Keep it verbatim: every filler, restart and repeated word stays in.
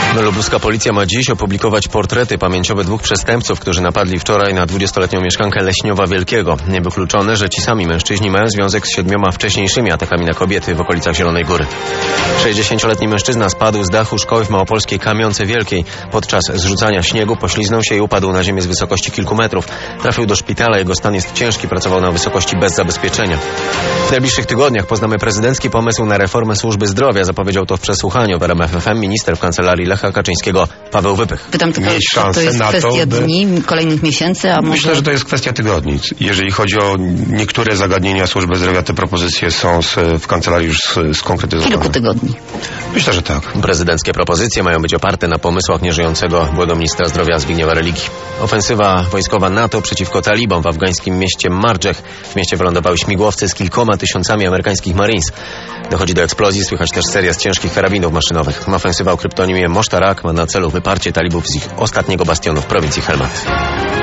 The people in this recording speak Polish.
Lubuska policja ma dziś opublikować portrety pamięciowe dwóch przestępców, którzy napadli wczoraj na dwudziestoletnią mieszkankę Leśniowa Wielkiego. Niewykluczone, że ci sami mężczyźni mają związek z siedmioma wcześniejszymi atakami na kobiety w okolicach Zielonej Góry. sześćdziesięcioletni mężczyzna spadł z dachu szkoły w małopolskiej Kamionce Wielkiej. Podczas zrzucania śniegu pośliznął się i upadł na ziemię z wysokości kilku metrów. Trafił do szpitala, jego stan jest ciężki, pracował na wysokości bez zabezpieczenia. W najbliższych tygodniach poznamy prezydencki pomysł na reformę służby zdrowia. Zapowiedział to w przesłuchaniu w R M F F M minister w kancelarii Lecha Kaczyńskiego Paweł Wypych. Pytam tylko, Mieć czy to jest na kwestia to, by... dni, kolejnych miesięcy, a może... Myślę, że to jest kwestia tygodni. Jeżeli chodzi o niektóre zagadnienia służby zdrowia, te propozycje są z, w kancelarii już skonkretyzowane. Kilku tygodni. Myślę, że tak. Prezydenckie propozycje mają być oparte na pomysłach nieżyjącego byłego ministra zdrowia Zbigniewa Religi. Ofensywa wojskowa NATO przeciwko talibom w afgańskim mieście Mardżeh. W mieście wylądowały śmigłowce z kilkoma tysiącami amerykańskich Marines. Dochodzi do eksplozji, słychać też seria z ciężkich karabinów maszynowych. Ofensywa o kryptonimie Mosztarak ma na celu wyparcie talibów z ich ostatniego bastionu w prowincji Helmand.